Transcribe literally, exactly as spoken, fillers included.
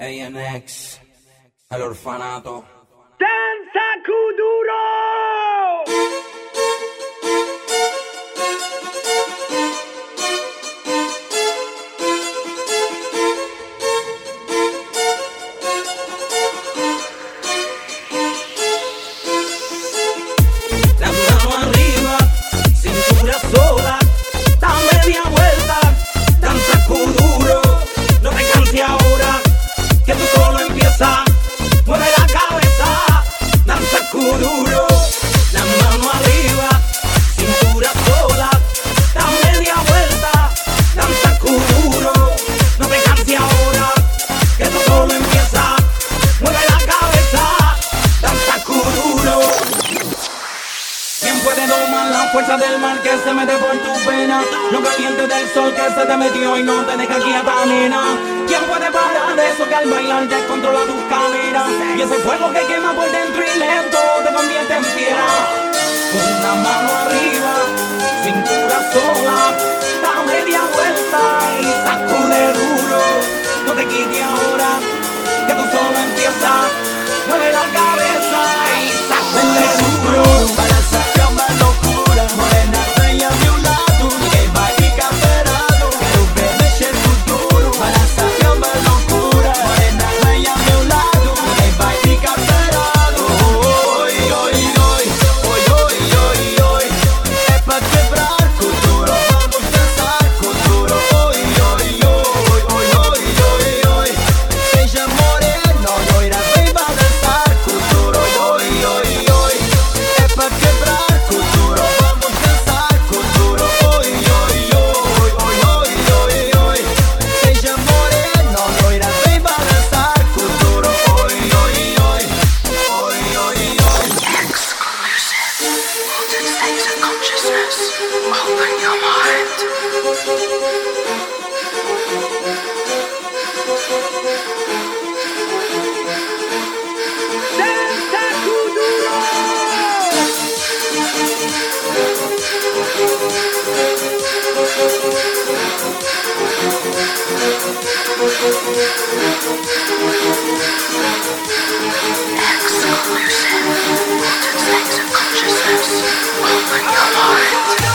A N X, el orfanato. ¡Danza Kuduro! Fuerza del mar que se mete por tu pena, lo caliente del sol que se te metió y no te deja quieta, nena. ¿Quién puede parar de eso que al bailar descontrola tus caderas? Y ese fuego que quema por dentro y lento te convierte en fiera. Con una mano arriba, cintura sola, da media vuelta y sacude duro. No te quites ahora, que tú solo empiezas. Mueve la cabeza y sacude duro. Para sacar una locura, morena bella de un lado, que va y camperado, quero ver mexer el futuro. Para sacar una locura, morena bella de un lado, que va y camperado. Oi, oi, oi, oi, oi, oi, oi, é pra quebrar cultura, vamos dançar cultura. Oi, oi, oi, oi, oi, oi, oi, seja morena, loira, vem pra dançar cultura. Oi, oi, oi, é pra quebrar cultura, vamos dançar cultura. Oi, oi, oi, oi, oi, oi, oi, seja morena, loira, vem pra dançar cultura. Oi, oi, oi, oi, oi, oi. Exclusive. Altered states of consciousness. Open your mind. ¡Danza Kuduro! Exclusive. Altered states of consciousness. Open your mind.